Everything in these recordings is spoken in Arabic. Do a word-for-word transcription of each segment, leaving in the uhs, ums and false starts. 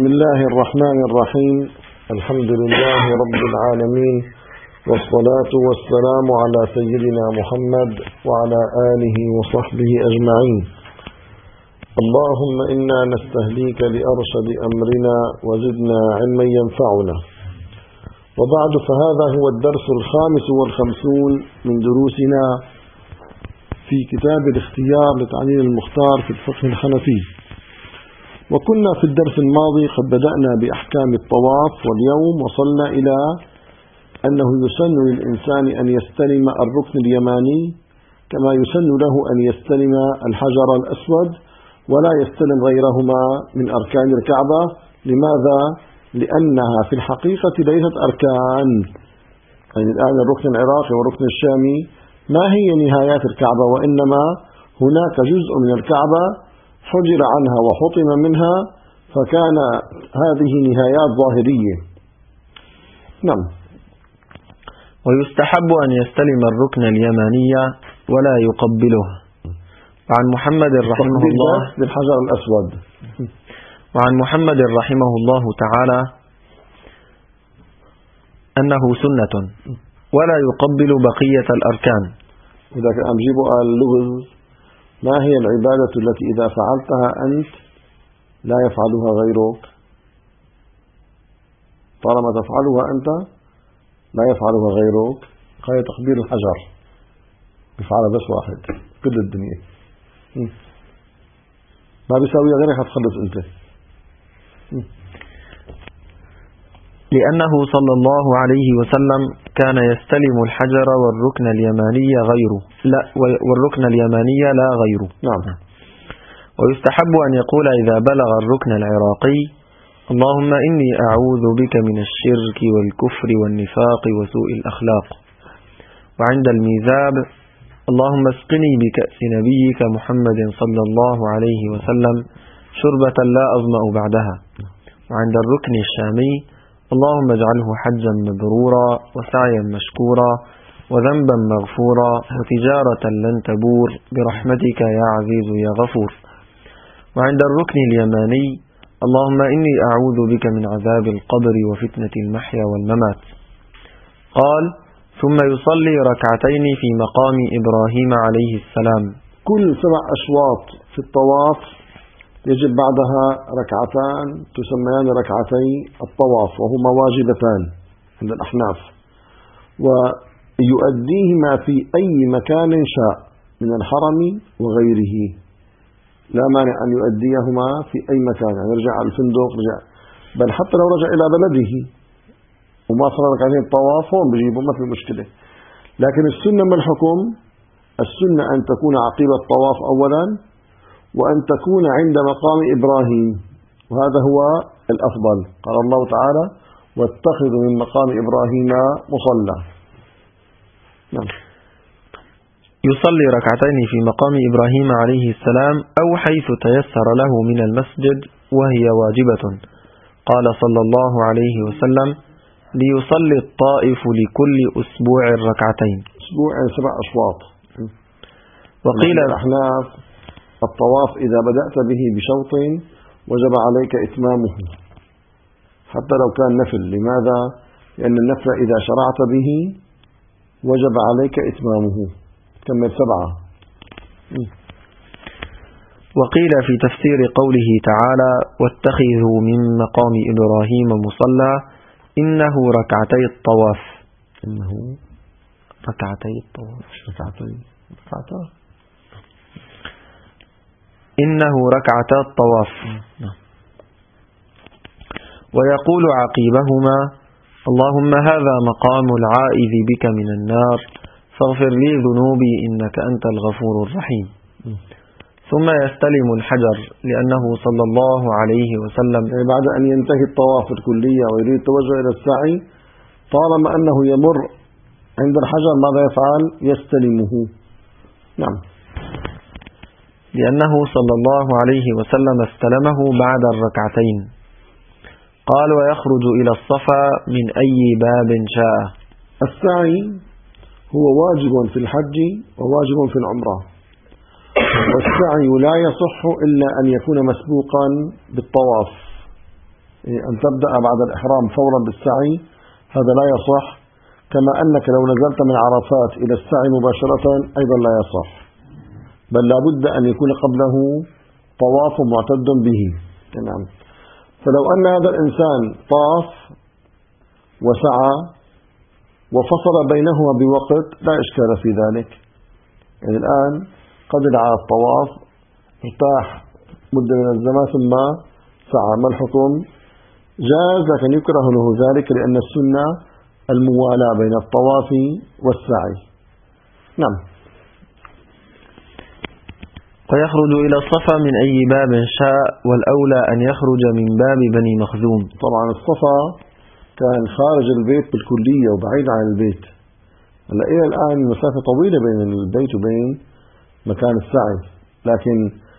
بسم الله الرحمن الرحيم. الحمد لله رب العالمين، والصلاة والسلام على سيدنا محمد وعلى آله وصحبه أجمعين. اللهم إنا نستهديك لأرشد أمرنا وزدنا علما ينفعنا. وبعد، فهذا هو الدرس الخامس والخمسون من دروسنا في كتاب الاختيار لتعليل المختار في الفقه الحنفي. وكنا في الدرس الماضي قد بدأنا بأحكام الطواف، واليوم وصلنا إلى أنه يسن للإنسان أن يستلم الركن اليماني كما يسن له أن يستلم الحجر الأسود، ولا يستلم غيرهما من أركان الكعبة. لماذا؟ لأنها في الحقيقة ليست أركان. يعني الآن الركن العراقي والركن الشامي ما هي نهايات الكعبة، وإنما هناك جزء من الكعبة حجر عنها وحطم منها، فكان هذه نهايات ظاهرية. نعم. ويستحب أن يستلم الركن اليماني ولا يقبله. وعن محمد رحمه الله بالحجر الأسود. وعن محمد رحمه الله تعالى أنه سنة ولا يقبل بقية الأركان. إذا كان أجيبه اللغز، ما هي العبادة التي إذا فعلتها أنت لا يفعلها غيرك؟ طالما تفعلها أنت لا يفعلها غيرك. قال تقبيل الحجر يفعلها بس واحد كل الدنيا، ما بيساويها غيرك، هتخلص أنت. لأنه صلى الله عليه وسلم كان يستلم الحجر والركن اليماني غيره لا والركن اليماني لا غيره. نعم. ويستحب أن يقول إذا بلغ الركن العراقي: اللهم إني أعوذ بك من الشرك والكفر والنفاق وسوء الأخلاق. وعند الميزاب: اللهم اسقني بكأس نبيك محمد صلى الله عليه وسلم شربة لا أظمأ بعدها. وعند الركن الشامي: اللهم اجعله حجا مبرورا وسعيا مشكورا وذنبا مغفورا وتجارة لن تبور برحمتك يا عزيز يا غفور. وعند الركن اليماني: اللهم إني أعوذ بك من عذاب القبر وفتنة المحيا والممات. قال: ثم يصلي ركعتين في مقام إبراهيم عليه السلام. كل سبع أشواط في الطواف يجب بعدها ركعتان تسميان ركعتي الطواف، وهما واجبتان عند الأحناف، ويؤديهما في أي مكان شاء من الحرم وغيره. لا مانع أن يؤديهما في أي مكان، يعني يرجع على الفندق، رجع بل حتى لو رجع إلى بلده وما صار ركعتين الطواف هون بجيبه، ما في مشكلة. لكن السنة ما الحكم؟ السنة أن تكون عقيب الطواف أولا، وأن تكون عند مقام إبراهيم، وهذا هو الأفضل. قال الله تعالى: واتخذوا من مقام إبراهيم مصلى. نعم. يصلي ركعتين في مقام إبراهيم عليه السلام أو حيث تيسر له من المسجد، وهي واجبة. قال صلى الله عليه وسلم: ليصلي الطائف لكل أسبوع ركعتين. أسبوع سبع أشواط. وقيل الأحناف: الطواف إذا بدأت به بشوط وجب عليك إتمامه حتى لو كان نفل. لماذا؟ لأن النفل إذا شرعت به وجب عليك إتمامه. كمل سبعة. وقيل في تفسير قوله تعالى: واتخذوا من مقام إبراهيم مصلى، إنه ركعتي الطواف. إنه ركعتي الطواف ركعتي ركعتي إنه ركعتا الطواف. ويقول عقيبهما: اللهم هذا مقام العائذ بك من النار، فاغفر لي ذنوبي إنك أنت الغفور الرحيم. ثم يستلم الحجر، لأنه صلى الله عليه وسلم يعني بعد أن ينتهي الطواف الكلية ويريد التوجه إلى السعي، طالما أنه يمر عند الحجر ماذا يفعل؟ يستلمه. نعم. لأنه صلى الله عليه وسلم استلمه بعد الركعتين. قال: ويخرج إلى الصفا من أي باب شاء. السعي هو واجب في الحج وواجب في العمرة، والسعي لا يصح إلا أن يكون مسبوقا بالطواف. أن تبدأ بعد الإحرام فورا بالسعي هذا لا يصح، كما أنك لو نزلت من عرفات إلى السعي مباشرة أيضا لا يصح، بل لا بد أن يكون قبله طواف معتد به. نعم. فلو أن هذا الإنسان طاف وسعى وفصل بينهما بوقت لا إشكال في ذلك، يعني الآن قدر على الطواف ارتاح مدة من الزمان ثم سعى، ما الحكم؟ جاز، لكن يكره له ذلك لأن السنة الموالاة بين الطواف والسعي. نعم. ويخرج إلى الصفا من أي باب شاء، والأولى أن يخرج من باب بني مخزوم. طبعا الصفا كان خارج البيت بالكلية وبعيد عن البيت، هلا إلى الآن المسافة طويلة بين البيت وبين مكان السعي، لكن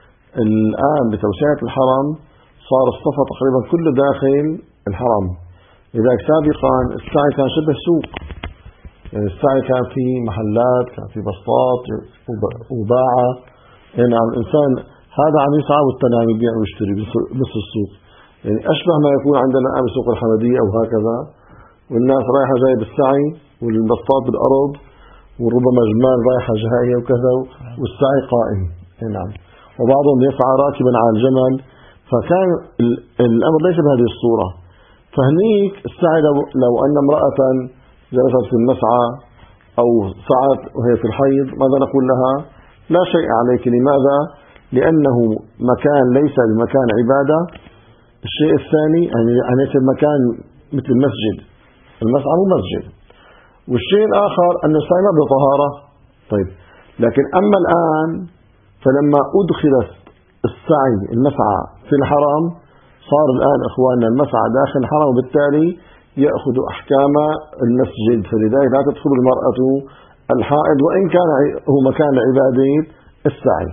الآن بتوسعة الحرم صار الصفا تقريبا كله داخل الحرم. لذلك سابقا السعي كان شبه سوق، يعني السعي كان في محلات، كان في بسطات وباعة، يعني الإنسان هذا عم يسعى والثاني عم يبيع ويشتري بس السوق، يعني أشبه ما يكون عندنا الآن بسوق الحمدية أو هكذا، والناس رايحة جاية بالسعي والبسطات بالأرض وربما جمال رايحة جاية وكذا والسعي قائم. نعم. وبعضهم يسعى راكبا على الجمل، فكان الأمر ليس بهذه الصورة. فهنيك السعي لو أن امرأة جلست في المسعى أو سعت وهي في الحيض ماذا نقول لها؟ لا شيء عليك. لماذا؟ لأنه مكان ليس بمكان عبادة. الشيء الثاني أن ليس مكان مثل المسجد، المسعى مو مسجد. والشيء الآخر أن السعي ما بطهارة. طيب، لكن أما الآن فلما أدخلت السعي المسعى في الحرم صار الآن إخواننا المسعى داخل الحرم، وبالتالي يأخذ أحكام المسجد، فلذلك لا تدخل المرأة الحائض وإن كان هو مكان عبادة السعي.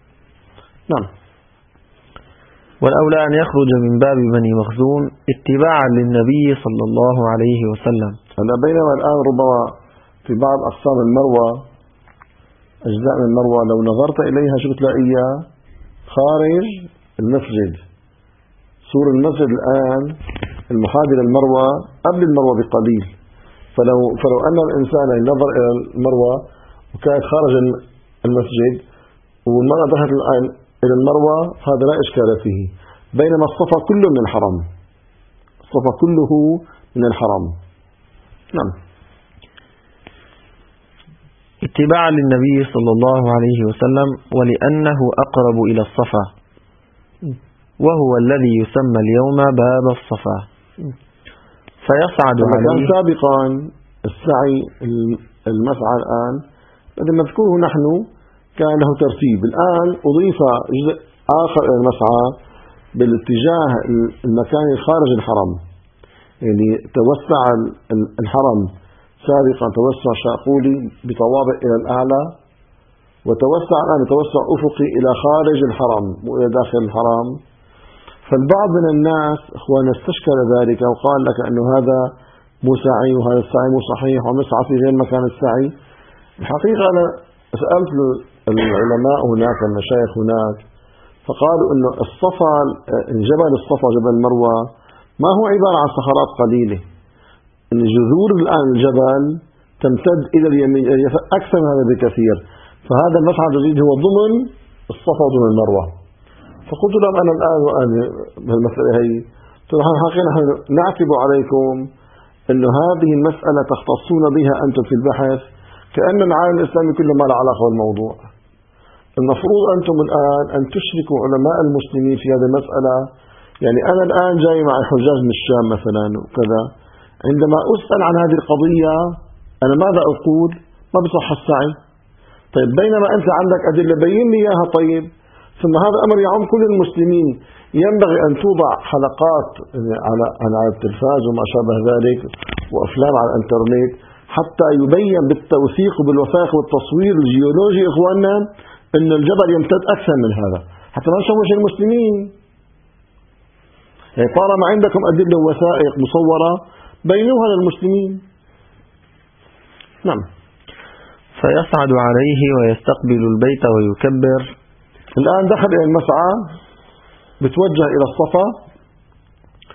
نعم. والأولى أن يخرج من باب بني مخزوم اتباعا للنبي صلى الله عليه وسلم. هلا بينما الآن ربما في بعض أقسام المروة أجزاء من المروة لو نظرت إليها شو بتلاقيها؟ خارج المسجد. سور المسجد الآن المحاذي للمروة قبل المروة بقليل، فلو فلو أن الإنسان نظر إلى المروة وكانت خارج المسجد والمرأة دخلت الآن إلى المروة هذا لا إشكال فيه، بينما الصفا كله من الحرم، الصفا كله من الحرم. نعم. اتباعا للنبي صلى الله عليه وسلم، ولأنه أقرب إلى الصفا، وهو الذي يسمى اليوم باب الصفا، فيصعد عليه. كان سابقا السعي المسعى الآن الذي نذكره نحن كان له ترتيب، الآن أضيف جزء آخر إلى المسعى بالاتجاه المكان خارج الحرم، يعني توسع الحرم سابقا توسع شاقولي بطوابق إلى الأعلى، وتوسع الآن توسع أفقي إلى خارج الحرم وإلى داخل الحرم. فالبعض من الناس أخوان استشكل ذلك وقال لك أنه هذا مو سعي وهذا السعي مو صحيح ومسعى في غير مكان السعي. الحقيقة أنا سألت العلماء هناك المشايخ هناك فقالوا أنه الصفا جبل الصفا جبل المروة ما هو عبارة عن صخرات قليلة، أن جذور الآن الجبل تمتد إلى اليمين أكثر من هذا بكثير، فهذا المسعى الجديد هو ضمن الصفا وضمن المروة. فقلت لهم أنا الآن وأنا بالمسألة هي حقيقة نحن نعتب عليكم أنه هذه المسألة تختصون بها أنتم في البحث كأن العالم الإسلامي كله ما له علاقة بالموضوع. المفروض أنتم الآن أن تشركوا علماء المسلمين في هذه المسألة. يعني أنا الآن جاي مع الحجاج من الشام مثلا وكذا، عندما أسأل عن هذه القضية أنا ماذا أقول؟ ما بصح السعي. طيب بينما أنت عندك أدلة بين لي إياها. طيب ثم هذا أمر يعم كل المسلمين، ينبغي أن توضع حلقات على على التلفاز وما شابه ذلك وأفلام على الإنترنت حتى يبين بالتوثيق وبالوثائق والتصوير الجيولوجي إخواننا أن الجبل يمتد أكثر من هذا حتى ما نشوش المسلمين. يعني طالما عندكم أدلة ووثائق مصورة بينوها للمسلمين. نعم. فيصعد عليه ويستقبل البيت ويكبر. الآن دخل إلى المسعى بتوجه إلى الصفا،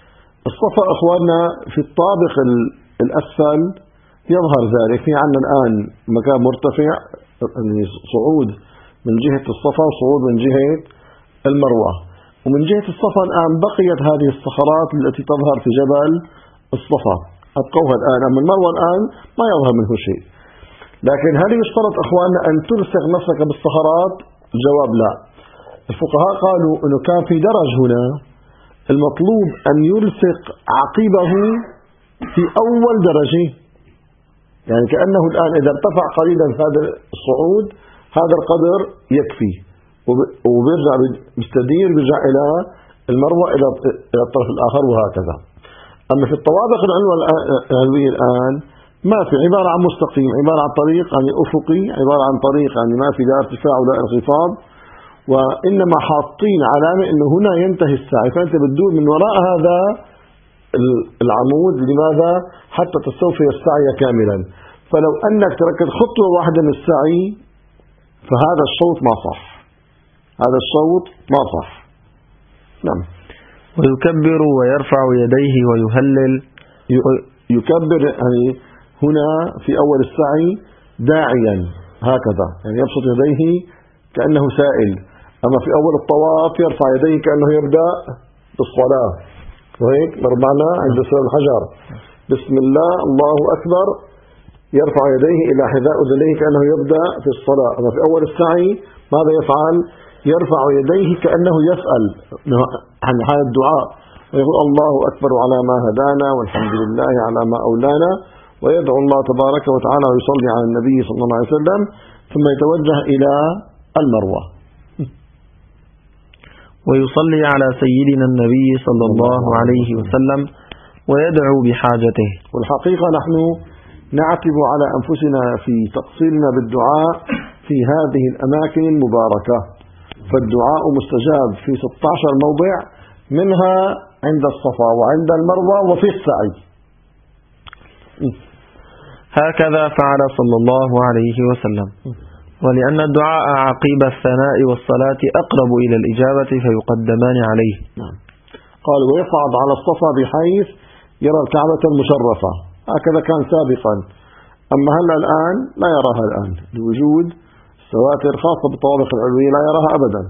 الصفا أخواننا في الطابق الأسفل يظهر ذلك. في عندنا الآن مكان مرتفع يعني صعود من جهة الصفا وصعود من جهة المروة، ومن جهة الصفا الآن بقيت هذه الصخرات التي تظهر في جبل الصفا أبقوها الآن، أما المروة الآن ما يظهر منه شيء. لكن هل يشترط أخواننا أن تلصق نفسك بالصخرات؟ الجواب لا. الفقهاء قالوا أنه كان في درج هنا، المطلوب أن يلصق عقبه في أول درجة، يعني كأنه الآن إذا ارتفع قليلا في هذا الصعود هذا القدر يكفي، وبيرجع بيستدير بيرجع إلى المروة إلى إلى الطرف الآخر وهكذا. أما في الطوابق العلوية الآن ما في، عبارة عن مستقيم، عبارة عن طريق يعني أفقي، عبارة عن طريق يعني ما في لا ارتفاع ولا انخفاض، وإنما حاطين علامة إنه هنا ينتهي السعي، فأنت بتدور من وراء هذا العمود. لماذا؟ حتى تستوفي السعي كاملا. فلو أنك تركت خطوة واحدة من السعي فهذا الشوط ما صح، هذا الشوط ما صح. نعم. ويكبر ويرفع يديه ويهلل. يكبر يعني هنا في أول السعي داعيا هكذا، يعني يبسط يديه كأنه سائل. أما في أول الطواف يرفع يديه كأنه يبدأ بالصلاة، وهيك مرمعنا عند سلام الحجر بسم الله الله أكبر، يرفع يديه إلى حذاء أذنيه كأنه يبدأ في الصلاة. أما في أول السعي ماذا يفعل؟ يرفع يديه كأنه يسأل عن هذا الدعاء، ويقول الله أكبر على ما هدانا والحمد لله على ما أولانا، ويدعو الله تبارك وتعالى ويصلي على النبي صلى الله عليه وسلم، ثم يتوجه إلى المروة ويصلي على سيدنا النبي صلى الله عليه وسلم ويدعو بحاجته. والحقيقة نحن نعتب على أنفسنا في تقصيرنا بالدعاء في هذه الأماكن المباركة، فالدعاء مستجاب في ستة عشر موضع، منها عند الصفا وعند المروة وفي السعي. هكذا فعل صلى الله عليه وسلم، ولأن الدعاء عقيب الثناء والصلاة أقرب إلى الإجابة فيقدمان عليه. قال ويصعد على الصفا بحيث يرى الكعبة المشرفة، هكذا كان سابقا، أما هلا الآن لا يراها الآن لوجود سواتر خاصة بالطوابق العلوية لا يراها أبدا.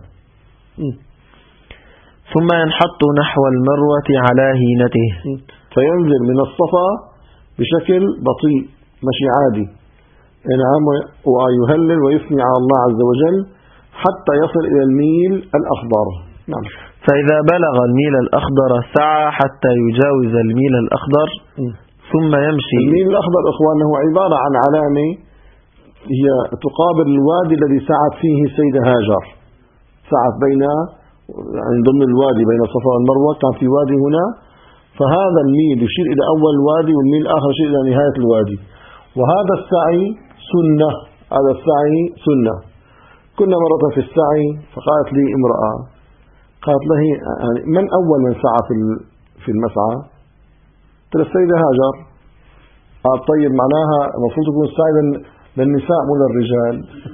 ثم ينحط نحو المروة على هينته، فينزل من الصفا بشكل بطيء مشي عادي، ينعم ويهلل ويثني على الله عز وجل حتى يصل إلى الميل الأخضر. نعم. فإذا بلغ الميل الأخضر سعى حتى يجاوز الميل الأخضر ثم يمشي. الميل الأخضر إخوانه هو عبارة عن علامة هي تقابل الوادي الذي سعت فيه السيدة هاجر، سعت بين يعني ضمن الوادي بين الصفا والمروة، كان في وادي هنا، فهذا الميل يشير إلى أول الوادي والميل الآخر يشير إلى نهاية الوادي، وهذا السعي سنة، هذا السعي سنة. كنا مرة في السعي فقالت لي امرأة، قالت له يعني من أول من سعى في في المسعى؟ قلت السيدة هاجر. قال طيب معناها المفروض يكون السعي للنساء مو للرجال.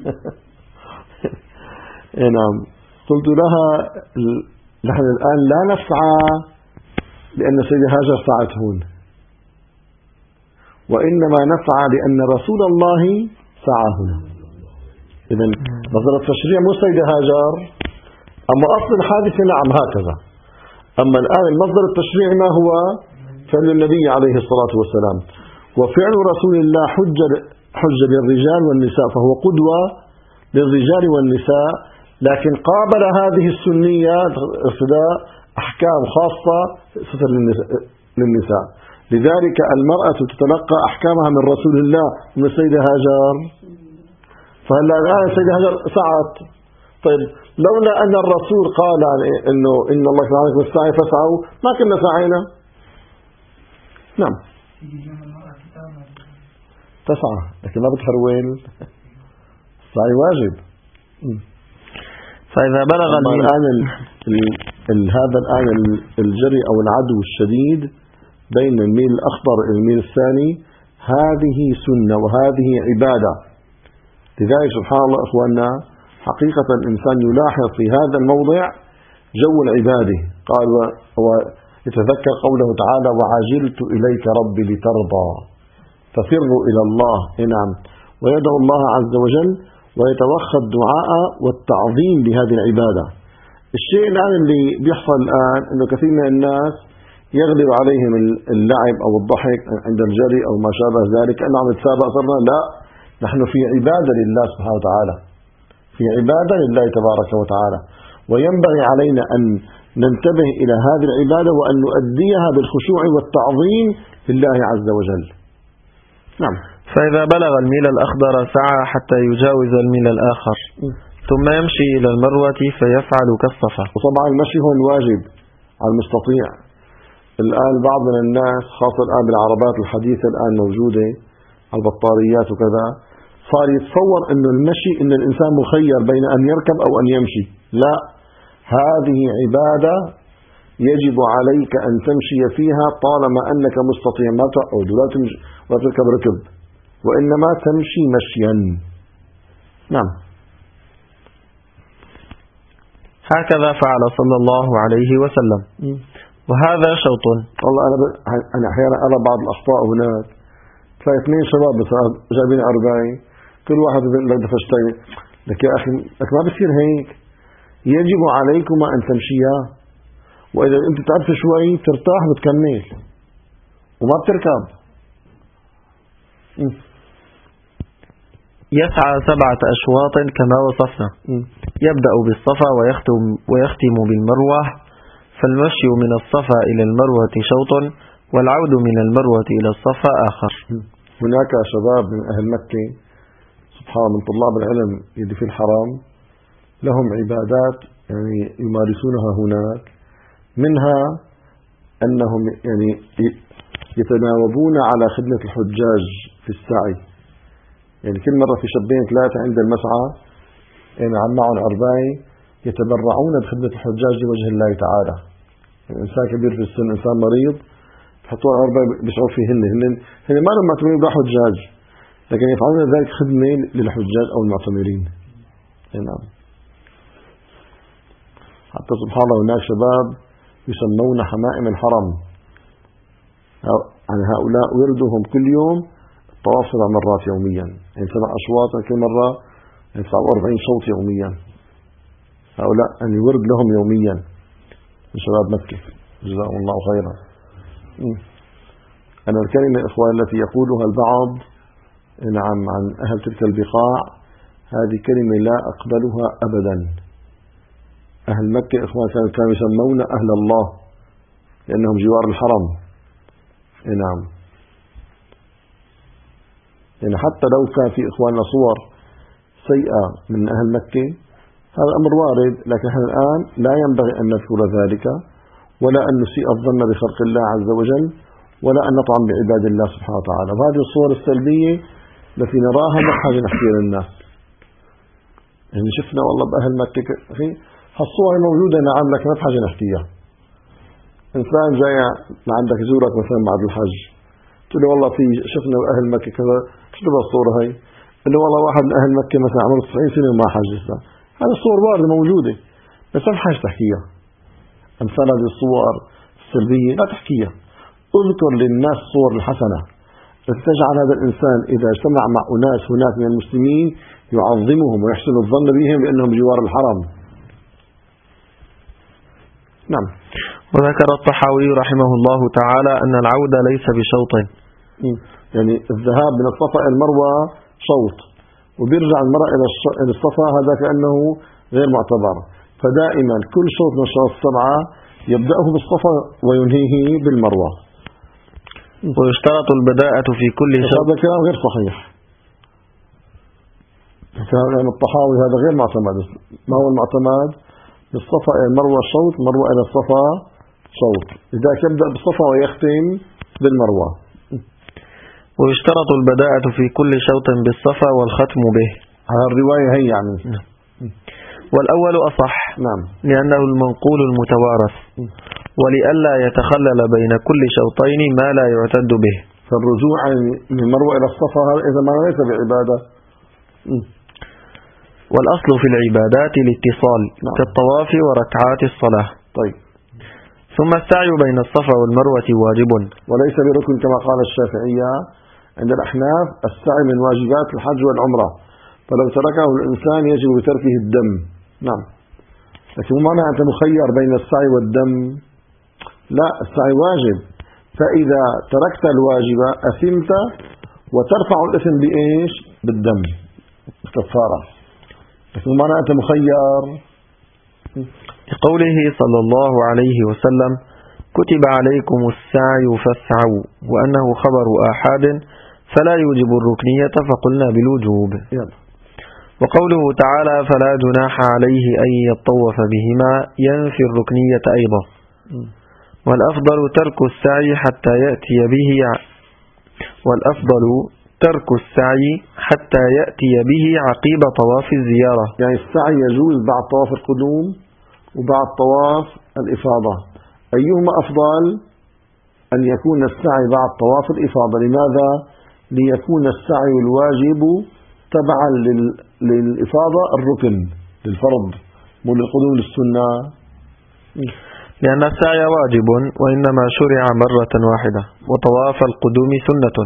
نعم. قلت لها نحن الآن لا نسعى لأن السيدة هاجر سعت هون، وإنما نسعى لأن رسول الله سعى هنا. إذن مصدر التشريع مو السيدة هاجر، أما أصل الحادثة نعم هكذا. أما الآن المصدر التشريعي ما هو؟ فعل النبي عليه الصلاة والسلام، وفعل رسول الله حجة حجة للرجال والنساء، فهو قدوة للرجال والنساء، لكن قابل هذه السنية ارتداء أحكام خاصة ستر للنساء. لذلك المرأة تتلقى أحكامها من رسول الله من السيدة هاجر، فهلا الآن السيدة هاجر سعت. طيب لولا أن الرسول قال إنه إن الله سبحانه والسعي فسعوا ما كنا سعينا. نعم تسعى لكن ما بتحروين، السعي واجب. فإذا بلغ الآن هذا الآن الجري أو العدو الشديد بين الميل الأخضر والميل الثاني هذه سنة وهذه عبادة. لذلك سبحان الله إخواننا حقيقة الإنسان يلاحظ في هذا الموضع جو العبادة. قال يتذكر قوله تعالى وعجلت إليك ربي لترضى، ففروا إلى الله. نعم. ويدعو الله عز وجل ويتوخى الدعاء والتعظيم بهذه العبادة. الشيء الآن اللي بيحصل الآن أنه كثير من الناس يغلب عليهم اللعب أو الضحك عند الجري أو ما شابه ذلك، أنه عم نتسابق. صرنا لا، نحن في عبادة لله سبحانه وتعالى، في عبادة لله تبارك وتعالى، وينبغي علينا أن ننتبه إلى هذه العبادة وأن نؤديها بالخشوع والتعظيم لله عز وجل. نعم. فإذا بلغ الميل الأخضر سعى حتى يجاوز الميل الآخر، ثم يمشي إلى المروة فيفعل كالصفا. وطبعا المشي هو واجب على المستطيع. الآن بعض من الناس خاصة الآن بالعربات الحديثة الآن موجودة على البطاريات وكذا، صار يتصور أنه المشي أن الإنسان مخير بين أن يركب أو أن يمشي. لا، هذه عبادة يجب عليك أن تمشي فيها طالما أنك مستطيع، ما تقعد ولا تركب ركب، وإنما تمشي مشيا. نعم. هكذا فعل صلى الله عليه وسلم. وهذا شوط. والله أنا ب... أنا أحيانا أرى بعض الأخطاء هناك، تلاقي اثنين شباب بس جايبين أربعين، كل واحد لك دفشتين، لك يا أخي لك ما بصير هيك. يجب عليكما أن تمشيا، وإذا أنت تعرف شوي ترتاح بتكمل وما بتركب. م. يسعى سبعة أشواط كما وصفنا. م. يبدأ بالصفا ويختم, ويختم بالمروة، فالمشي من الصفا إلى المروة شوط، والعود من المروة إلى الصفا آخر. م. هناك شباب من أهل مكة سبحان من طلاب العلم اللي في الحرام، لهم عبادات يعني يمارسونها هناك، منها أنهم يعني يتناوبون على خدمة الحجاج في السعي. يعني كل مرة في شابين ثلاثة عند المسعى يعني عم معهم أربعين يتبرعون بخدمة الحجاج لوجه الله تعالى. يعني إنسان كبير في السن، إنسان مريض، بحطوا أربعين بيشعروا فيهن هن هن ما لهم معتمرين بلا حجاج، لكن يفعلون ذلك خدمة للحجاج أو المعتمرين. نعم. حتى سبحان الله هناك شباب يسمون حمائم الحرم، يعني هؤلاء وردهم كل يوم الطواف سبع مرات يوميا، يعني سبع أشواط كل مرة يعني تسعة وأربعين شوط يوميا. هؤلاء أن يعني يورد لهم يوميا من شباب مكة جزاهم الله خيرا. أنا الكلمة إخوان التي يقولها البعض نعم عن أهل تلك البقاع هذه كلمة لا أقبلها أبدا. أهل مكة إخوان كانوا يسمون أهل الله لأنهم جوار الحرم. نعم. يعني حتى لو كان في إخواننا صور سيئة من أهل مكة هذا أمر وارد، لكن نحن الآن لا ينبغي أن نذكر ذلك، ولا أن نسيء الظن بخلق الله عز وجل، ولا أن نطعن بعباد الله سبحانه وتعالى. وهذه الصور السلبية التي نراها محاجة نحكي للناس. يعني شفنا والله بأهل مكة أخي هالصور موجودة نعم، لكن ما بحاجة نحكيها. إنسان جاي عندك يزورك مثلا بعد الحج، تقول له والله في شفنا بأهل مكة كذا، شو بالصورة هاي؟ قال له والله واحد من أهل مكة مثلا عمره تسعين سنة وما حج لسه. هذه الصور واردة موجودة بس ما بحاجة تحكيها. أمثال هذه الصور السلبية لا تحكيها، اذكر للناس الصور الحسنة تجعل هذا الإنسان إذا اجتمع مع أناس هناك من المسلمين يعظمهم ويحسن الظن بهم لأنهم جوار الحرم. نعم. وذكر الطحاوي رحمه الله تعالى أن العود ليس بشوط، يعني الذهاب من الصفا إلى المروة شوط، وبيرجع المرء إلى الصفا هذا كأنه غير معتبر. فدائما كل شوط من الشوط السبعة يبدأه بالصفا وينهيه بالمروة. ويشترط البداءة في كل شوط. هذا كلام غير صحيح، كلام الطحاوي هذا غير معتمد. ما هو المعتمد؟ بالصفا إلى المروة شوط، مروة إلى الصفا شوط، لذلك يبدأ بالصفا ويختم بالمروة. ويشترط البداءة في كل شوط بالصفا والختم به. هذه الرواية هي يعني. والأول أصح. نعم. لأنه المنقول المتوارث، ولئلا يتخلل بين كل شوطين ما لا يعتد به. فالرجوع من المروة إلى الصفا هذا إذا ما ليس بعبادة. والأصل في العبادات الاتصال. نعم. كالطواف وركعات الصلاة. طيب. ثم السعي بين الصفا والمروة واجب، وليس بركن كما قال الشافعية. عند الأحناف السعي من واجبات الحج والعمرة، فلو تركه الإنسان يجب بتركه الدم. نعم، لكن مو معنى أنت مخير بين السعي والدم، لا، السعي واجب، فإذا تركت الواجب أثمت وترفع الإثم بإيش؟ بالدم، الكفارة. لكن مو معنى أنت مخير. لقوله صلى الله عليه وسلم: كتب عليكم السعي فاسعوا، وأنه خبر آحاد فلا يوجب الركنية فقلنا بالوجوب. يلا. وقوله تعالى: فلا جناح عليه أن يطوف بهما، ينفي الركنية أيضا. والأفضل ترك السعي حتى يأتي به والأفضل ترك السعي حتى يأتي به عقيب طواف الزيارة. يعني السعي يجوز بعد طواف القدوم وبعد طواف الإفاضة. أيهما أفضل؟ أن يكون السعي بعد طواف الإفاضة. لماذا؟ ليكون السعي الواجب تبعا للإفاضة الركن للفرض، مو للقدوم للسنة. لأن السعي واجب وإنما شرع مرة واحدة، وطواف القدوم سنة،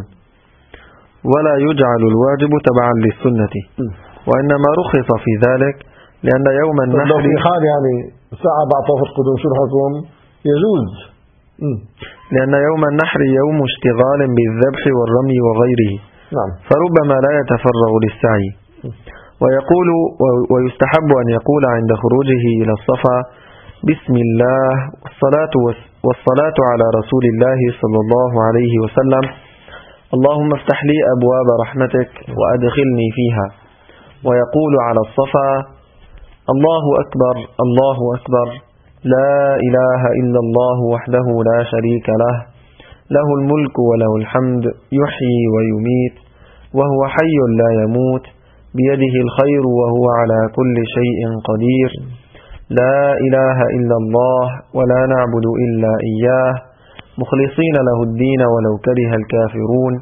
ولا يجعل الواجب تبعا للسنة، وإنما رخص في ذلك لأن يوم النحر في حال يعني ساعة بعد طواف القدوم شو الحكم؟ يجوز. لأن يوم النحر يوم اشتغال بالذبح والرمي وغيره. نعم. فربما لا يتفرغ للسعي. ويقول ويستحب أن يقول عند خروجه إلى الصفا: بسم الله والصلاة, والصلاة على رسول الله صلى الله عليه وسلم، اللهم افتح لي أبواب رحمتك وأدخلني فيها. ويقول على الصفا: الله أكبر الله أكبر، لا إله إلا الله وحده لا شريك له، له الملك وله الحمد، يحيي ويميت وهو حي لا يموت، بيده الخير وهو على كل شيء قدير، لا إله إلا الله ولا نعبد إلا إياه، مخلصين له الدين ولو كره الكافرون،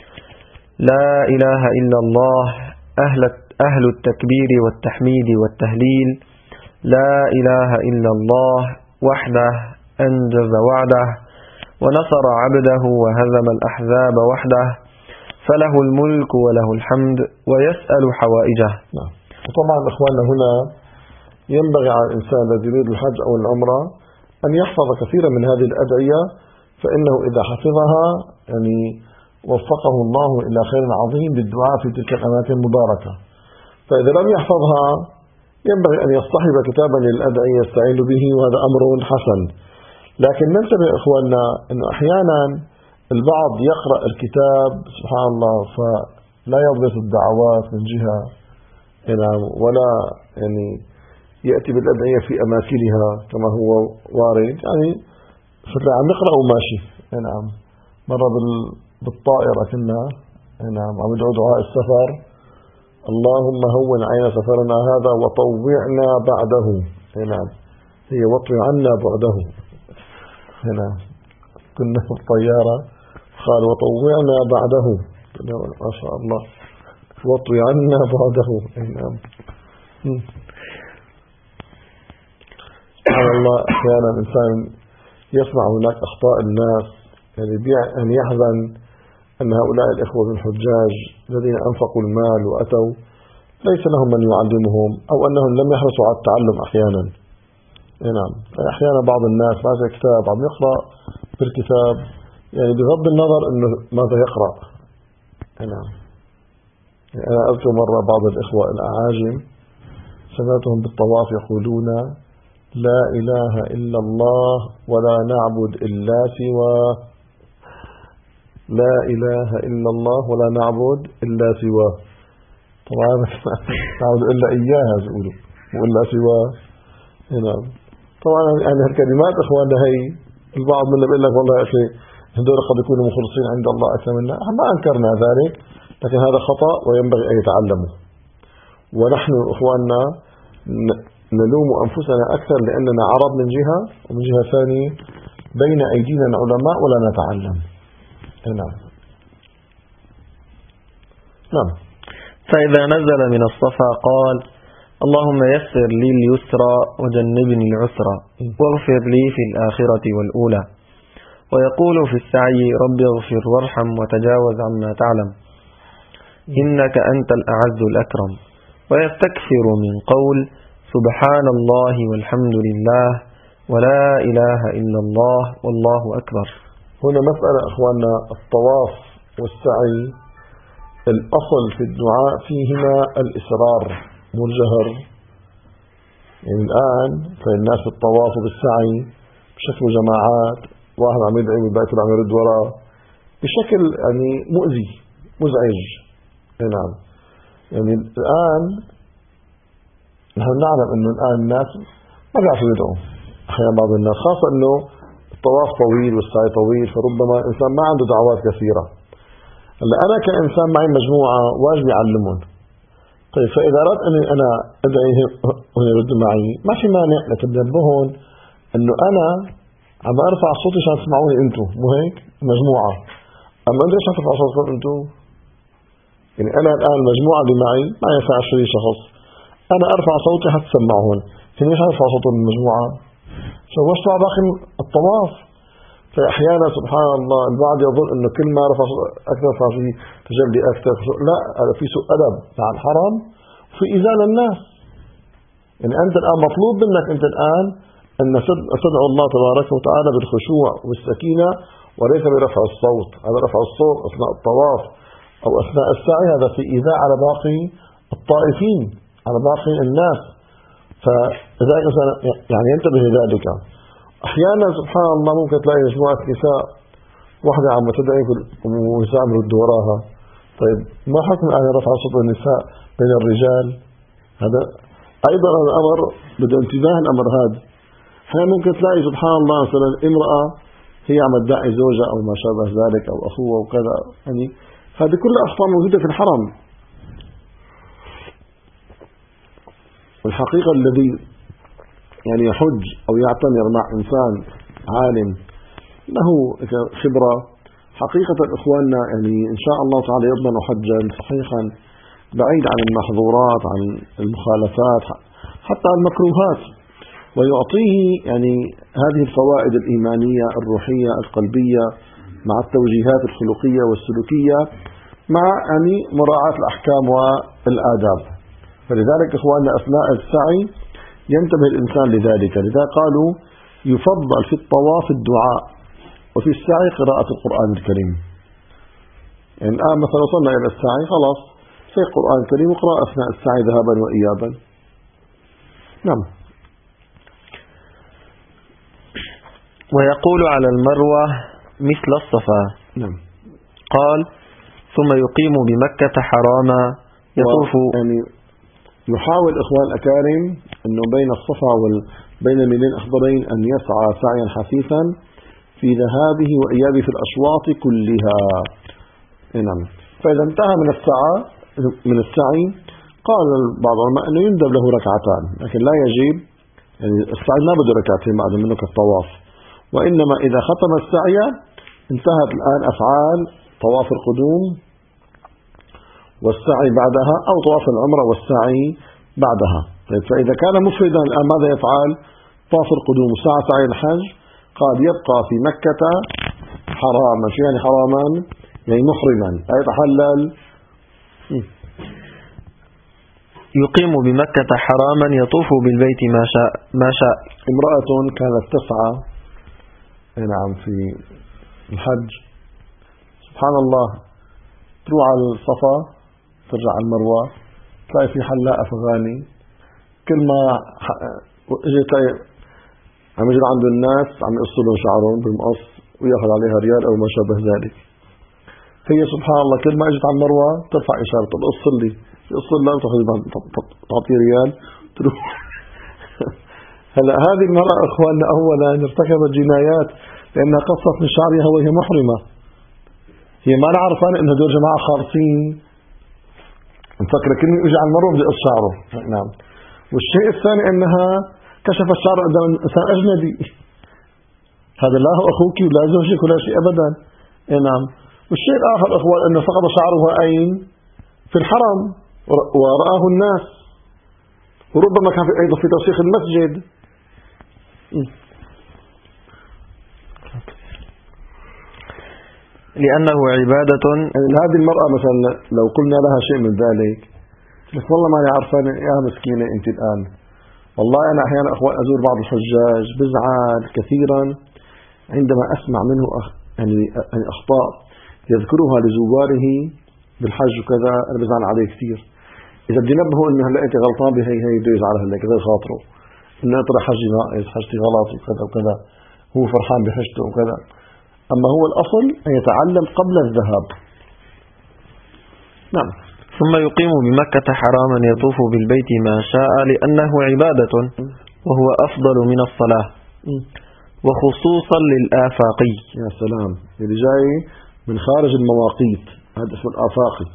لا إله إلا الله، أهل أهل التكبير والتحميد والتهليل، لا إله إلا الله وحده أنجز وعده ونصر عبده وهزم الأحزاب وحده، فله الملك وله الحمد ويسأل حوائجه. نعم. وطبعا إخواننا هنا ينبغي على الإنسان الذي يريد الحج أو العمرة أن يحفظ كثيرا من هذه الأدعية، فإنه إذا حفظها يعني وفقه الله إلى خير عظيم بالدعاء في تلك الأماكن المباركة. فإذا لم يحفظها ينبغي أن يصطحب كتابا للأدعية يستعين به، وهذا أمر حسن. لكن ننتبه إخواننا أنه أحيانا البعض يقرأ الكتاب سبحان الله فلا يضبط الدعوات من جهة ولا يعني يأتي بالأدعية في أماكنها كما هو وارد، يعني فتلاقي عم نقرأ وماشي. نعم. مرة بالطائرة كنا نعم عم يدعو دعاء السفر: اللهم هون علينا سفرنا هذا وطوعنا بعده. نعم. هي وطوي عنا بعده. هنا كنا في الطيارة قال وطوعنا بعده، ما شاء الله، وطوي عنا بعده. نعم. سبحان الله، أحيانا الإنسان يسمع هناك أخطاء الناس، يعني يحزن أن هؤلاء الإخوة الحجاج الذين أنفقوا المال وأتوا ليس لهم من يعلمهم، أو أنهم لم يحرصوا على التعلم أحيانا. نعم. أحيانا بعض الناس ماسك كتاب عم يقرأ في الكتاب يعني بغض النظر أنه ماذا يقرأ. نعم. أنا أذكر مرة بعض الإخوة الأعاجم سمعتهم بالطواف يقولون: لا إله إلا الله ولا نعبد إلا سواه، لا إله إلا الله ولا نعبد إلا سواه. طبعا نعبد إلا إياه يقولوا وإلا سواه. نعم. طبعا يعني هالكلمات إخواننا هي البعض منا بيقول لك والله يا أخي هذول قد يكونوا مخلصين عند الله أكثر منا، ما أنكرنا ذلك، لكن هذا خطأ وينبغي أن يتعلموا. ونحن إخواننا نلوم أنفسنا أكثر لأننا عرب من جهة، ومن جهة ثانية بين أيدينا العلماء ولا نتعلم. نعم. نعم. فإذا نزل من الصفا قال: اللهم يسر لي اليسرى وجنبني العسرى واغفر لي في الآخرة والأولى. ويقول في السعي رب اغفر وارحم وتجاوز عما تعلم إنك أنت الأعز الأكرم. ويستكثر من قول سبحان الله والحمد لله ولا إله إلا الله والله أكبر. هنا مسألة أخواننا، الطواف والسعي الأصل في الدعاء فيهما الإسرار والجهر. يعني الآن فالناس في الطواف وبالسعي بشكل جماعات، واحد عم يدعي والباقي عم يرد وراه بشكل يعني مؤذي مزعج. نعم، يعني الآن نحن نعلم أنه الآن الناس ما بيعرفوا يدعوا أحيانا، بعض الناس خاصة أنه الطواف طويل والسعي طويل، فربما الإنسان ما عنده دعوات كثيرة. هلا أنا كإنسان معي مجموعة واجب يعلمون، طيب فإذا أردت أني أنا أدعي هنا يرد معي ما في مانع، لكن بنبهون أنه أنا عم أرفع صوتي عشان تسمعوني أنتم، مو هيك؟ مجموعة، أما أنت ليش عم ترفع صوتكم أنتم؟ يعني أنا الآن المجموعة اللي معي معي عشرين شخص، أنا أرفع صوتي حتى تسمعون، هن ليش عم يرفعوا صوتهم المجموعة؟ فوش مع باقي الطواف؟ فأحيانا سبحان الله البعض يظن أنه كل ما رفع أكثر فيه تجيب لي أكثر. لا، هذا في سوء أدب مع الحرم وفي إزالة الناس. يعني أنت الآن مطلوب منك أنت الآن أن تدعو الله تبارك وتعالى بالخشوع والسكينة وليس برفع الصوت. هذا رفع الصوت أثناء الطواف أو أثناء السعي هذا في إيذاء على باقي الطائفين، على باقي الناس. فلذلك يعني ينتبه لذلك. أحيانا سبحان الله ممكن تلاقي مجموعة نساء واحدة عم تدعي ونساء عم يردوا وراها. طيب ما حكم أن رفع صوت النساء بين الرجال؟ هذا أيضا الأمر بده انتباه. الأمر هذا أحيانا ممكن تلاقي سبحان الله مثلا امرأة هي عم تدعي زوجها أو ما شابه ذلك أو أخوه وكذا. يعني هذه كلها أخطاء موجودة في الحرم. والحقيقة الذي يعني يحج أو يعتمر مع إنسان عالم له خبرة حقيقة إخواننا يعني إن شاء الله تعالى يضمن حجا صحيحا بعيد عن المحظورات، عن المخالفات، حتى المكروهات، ويعطيه يعني هذه الفوائد الإيمانية الروحية القلبية مع التوجيهات الخلقية والسلوكية مع يعني مراعاة الأحكام والآداب. فلذلك إخواننا أثناء السعي ينتبه الإنسان لذلك. لذا قالوا يفضل في الطواف الدعاء وفي السعي قراءة القرآن الكريم. يعني الآن مثلا وصلنا إلى السعي خلاص في القرآن الكريم وقراءة أثناء السعي ذهابا وإيابا. نعم. ويقول على المروة مثل الصفا. نعم. قال ثم يقيم بمكة حراما يطوف. يعني يحاول إخوان الأكارم أنه بين الصفا وبين الميلين الأخضرين أن يسعى سعيا حثيثا في ذهابه وإيابه في الأشواط كلها. نعم. فإذا انتهى من السعي من السعي قال بعض العلماء أنه يندب له ركعتان، لكن لا يجب يعني السعي ما بده ركعتين بعد منه كالطواف، وإنما إذا ختم السعي انتهت الآن أفعال طواف القدوم والسعي بعدها أو طواف العمرة والسعي بعدها. طيب فإذا كان مفردا الآن ماذا يفعل؟ طواف القدوم وسعى سعي الحج قال يبقى في مكة حراما. شو يعني حراما؟ يعني محرما لا يتحلل. يقيم بمكة حراما يطوف بالبيت ما شاء ما شاء. امرأة كانت تسعى نعم في الحج سبحان الله تروح على الصفا ترجع على المروة تلاقي في حلاق أفغاني كل ما اجت عم يجي عند الناس عم يقصوا لهم شعرهم بالمقص وياخذ عليها ريال أو ما شابه ذلك. هي سبحان الله كل ما اجت على المروة ترفع إشارة طب قص لي قص لها وتاخذ تعطي ريال تروح. هلا هذه المرأة اخواننا اولا ارتكبت جنايات لانها قصت من شعرها وهي محرمة. هي ما نعرفان انه دول جماعة خالصين مفكرة كل من يجي على المروة بده يقص شعره. نعم. والشيء الثاني انها كشفت الشعر قدام انسان اجنبي. هذا لا هو اخوك ولا زوجك ولا شيء ابدا. نعم. والشيء الاخر اخوان انه سقط شعرها اين؟ في الحرم ورآه الناس. وربما كان في أيضا في توسيخ المسجد. لأنه عبادة. يعني هذه المرأة مثلا لو قلنا لها شيء من ذلك بس والله ما عارفة يا مسكينة أنت الآن، والله أنا أحيانا أخوان أزور بعض الحجاج بزعل كثيرا عندما أسمع منه أخ يعني أخطاء يذكرها لزواره بالحج وكذا، أنا بزعل عليه كثير. إذا بدي نبهه إنه هلا أنت غلطان بهي هي بده يزعل هلا كذا خاطره إنه ترى حجي ناقص حجتي غلط وكذا وكذا، هو فرحان بحجته وكذا. أما هو الأصل أن يتعلم قبل الذهاب. نعم. ثم يقيم بمكة حراما يطوف بالبيت ما شاء لأنه عبادة وهو أفضل من الصلاة، وخصوصا للآفاقي. يا سلام، اللي جاي من خارج المواقيت هذا اسمه الآفاقي.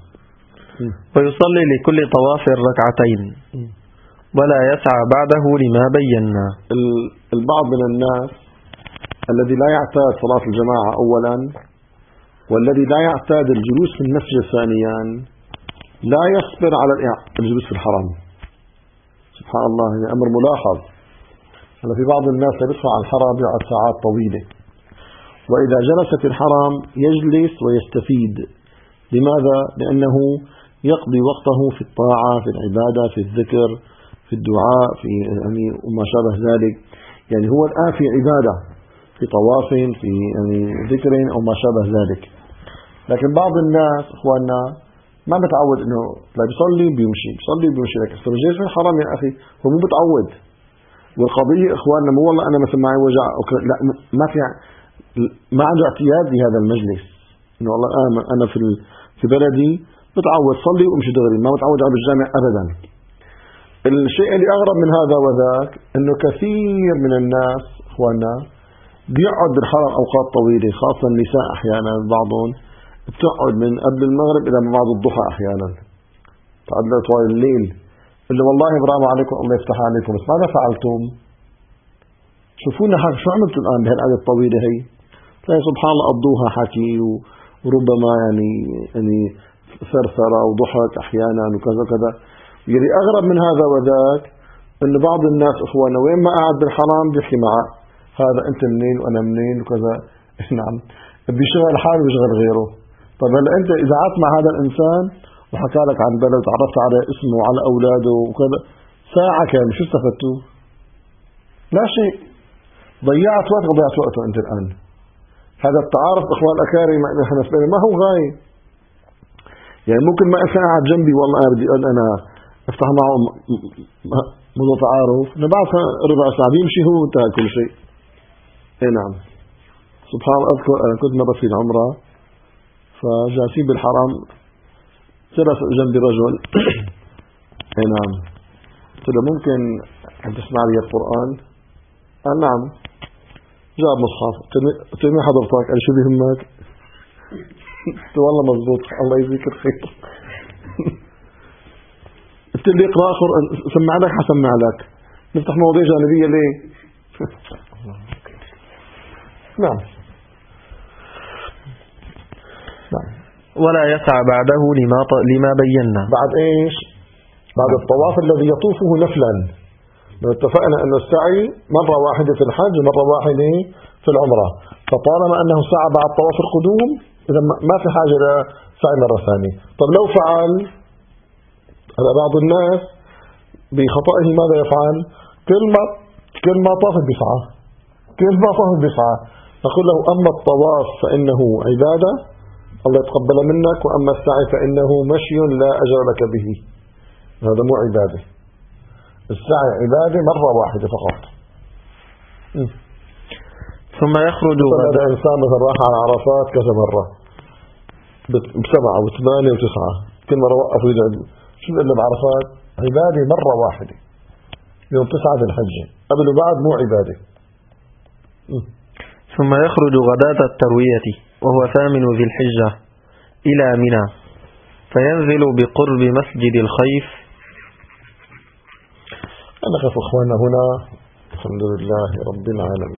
ويصلي لكل طواف ركعتين ولا يسعى بعده لما بينا. البعض من الناس الذي لا يعتاد صلاة الجماعة أولا والذي لا يعتاد الجلوس في المسجد ثانيا لا يصبر على الجلوس في الحرم. سبحان الله، هذا أمر ملاحظ. هلا في بعض الناس يدخل على الحرم يقعد ساعات طويلة، وإذا جلس في الحرم يجلس ويستفيد. لماذا؟ لأنه يقضي وقته في الطاعة، في العبادة، في الذكر، في الدعاء، في يعني وما شابه ذلك. يعني هو الآن في عبادة، في طواف، في يعني ذكر أو ما شابه ذلك. لكن بعض الناس إخواننا ما بتعود إنه لا بيصلي بيمشي بيصلي بيمشي، لكن استرجيت في الحرم يا أخي هو مو بتعود. والقضية إخواننا مو والله أنا مثلا معي وجع أو لا، ما في ما عنده اعتياد لهذا المجلس، إنه والله أنا أنا في في بلدي بتعود صلي وامشي دغري، ما بتعود على الجامع أبدا. الشيء اللي أغرب من هذا وذاك إنه كثير من الناس إخواننا بيقعد بالحرم أوقات طويلة، خاصة النساء أحيانا بعضهم بتقعد من قبل المغرب إلى بعد الضحى أحيانا تقعد طوال الليل. اللي والله برافو عليكم الله يفتح عليكم، بس ماذا فعلتم؟ شوفونا شو عملتوا الآن بهالقعدة الطويلة هي؟ تلاقي سبحان الله قضوها حكي وربما يعني يعني ثرثرة وضحك أحيانا وكذا كذا. يلي أغرب من هذا وذاك إنه بعض الناس إخوانا وين ما قاعد بالحرام بيحكي معه هذا أنت منين وأنا منين وكذا. نعم، بيشغل حاله ويشغل غيره. طيب هلا أنت إذا قعدت مع هذا الإنسان وحكى لك عن بلد وتعرفت على اسمه وعلى أولاده وكذا ساعة كاملة، شو استفدتوا؟ لا شيء، ضيعت وقت وضيعت وقته أنت الآن. هذا التعارف إخوان الأكارم ما هو غاية. يعني ممكن ما إنسان قاعد جنبي والله أنا بدي أنا أفتح معه موضوع تعارف، بعد ربع ساعة بيمشي هو انتهى كل شيء. إيه نعم، سبحان الله. أذكر أنا كنت مرة في العمرة فجالسين بالحرم، جلس جنبي رجل إيه نعم، قلت له ممكن أن تسمع لي القرآن؟ قال نعم. جاب مصحف، قلت له مين حضرتك؟ قال شو بيهمك؟ قلت له والله مضبوط الله يجزيك الخير. قلت لي اقرأ قرآن، سمع لك حسمع لك، نفتح مواضيع جانبية ليه؟ نعم. نعم. ولا يسعى بعده لما لما بينا. بعد ايش؟ بعد الطواف الذي يطوفه نفلا. اتفقنا أن السعي مرة واحدة في الحج ومرة واحدة في العمرة، فطالما أنه سعى بعد طواف القدوم إذا ما في حاجة لسعي مرة ثانية. طب لو فعل هذا بعض الناس بخطئه ماذا يفعل؟ كل ما كل ما طاف بسعى، كل ما طاف بسعى. نقول له أما الطواف فإنه عبادة الله يتقبل منك، وأما السعي فإنه مشي لا أجر لك به، هذا مو عبادة. السعي عبادة مرة واحدة فقط. م. ثم يخرج هذا إنسان مثلا راح على عرفات كذا مرة بسبعة وثمانية وتسعة، كل مرة وقف ويدعي شو إلا بعرفات عبادة مرة واحدة يوم تسعة ذي الحجة، قبل وبعد مو عبادة. م. ثم يخرج غداة التروية وهو ثامن ذي الحجة إلى منى، فينزل بقرب مسجد الخيف. نقف أخوانا هنا، الحمد لله رب العالمين.